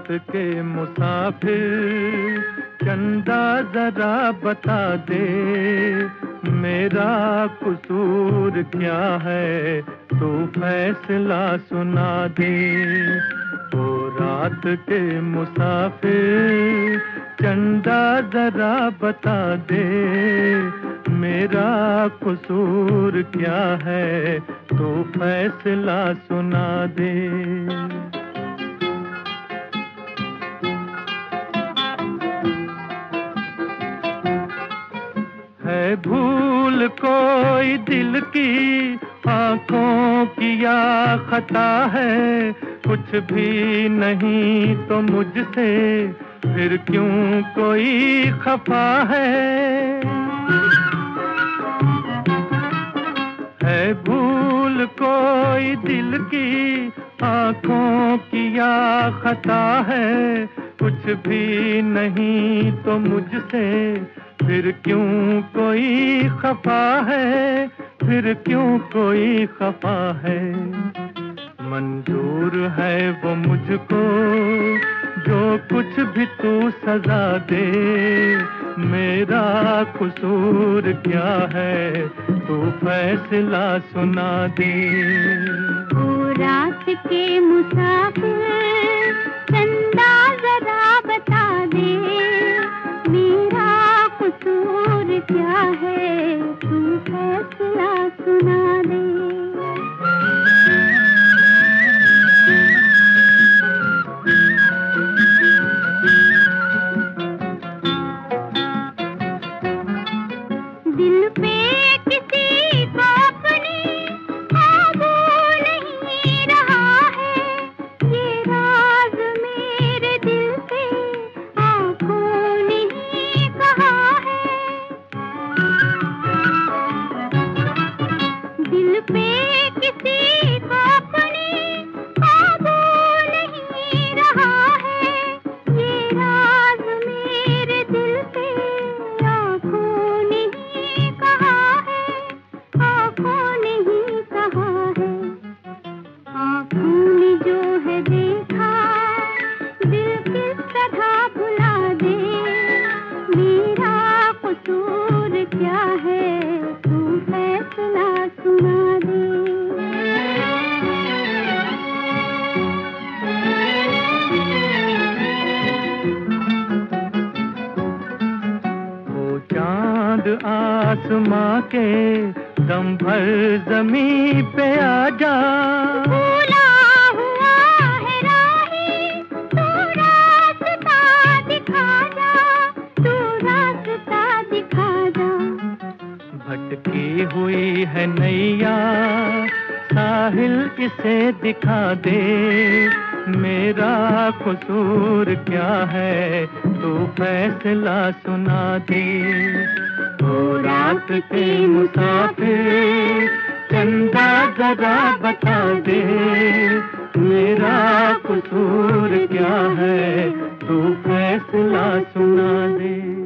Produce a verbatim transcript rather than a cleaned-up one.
के मुसाफिर चंदा जरा बता दे, मेरा कसूर क्या है तू फैसला सुना दे। ओ रात के मुसाफिर चंदा जरा बता दे, मेरा कसूर क्या है तू फैसला सुना दे। है भूल कोई दिल की आंखों की या खता है, कुछ भी नहीं तो मुझसे फिर क्यों कोई खफा है। है भूल कोई दिल की आंखों की या खता है, कुछ भी नहीं तो मुझसे फिर क्यों कोई खफा है, फिर क्यों कोई खफा है। मंजूर है वो मुझको जो कुछ भी तू सजा दे, मेरा कसूर क्या है तू फैसला सुना दे। ओ रात के मुसाफिर चंदा जरा बता दे, मेरा कसूर क्या है तू फैसला सुना दे। दिल पे किसी को अपनी काबू नहीं रहा है, ये राज मेरे दिल से आंखों ने ही कहा है। दिल पे किसी को अपनी काबू नहीं रहा है, ये राज मेरे दिल से आंखों ने ही कहा है, आंखों ने ही कहा है। आंखों ने जो है देखा दिल किस तरह भुला दे, मेरा कसूर क्या है तू फैसला सुना दे। ओ चांद आसमां के दम भर जमीन पे आ जा, भूला हुआ है राही तू रास्ता दिखा जा, तू रास्ता दिखा जा। भटकी हुई है नैया साहिल इसे दिखा दे, मेरा कसूर क्या है तू फैसला सुना दे। ओ रात के मुसाफिर चंदा जरा बता दे, मेरा कसूर क्या है तू फैसला सुना दे।